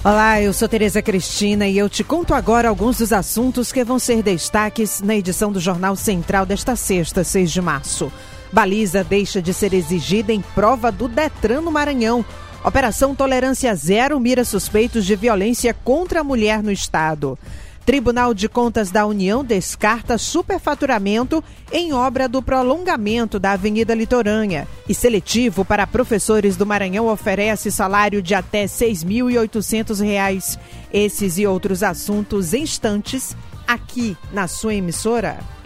Olá, eu sou Tereza Cristina e eu te conto agora alguns dos assuntos que vão ser destaques na edição do Jornal Central desta sexta, 6 de março. Baliza deixa de ser exigida em prova do Detran no Maranhão. Operação Tolerância Zero mira suspeitos de violência contra a mulher no estado. Tribunal de Contas da União descarta superfaturamento em obra do prolongamento da Avenida Litorânea. E seletivo para professores do Maranhão oferece salário de até R$ 6.800. Esses e outros assuntos em instantes aqui na sua emissora.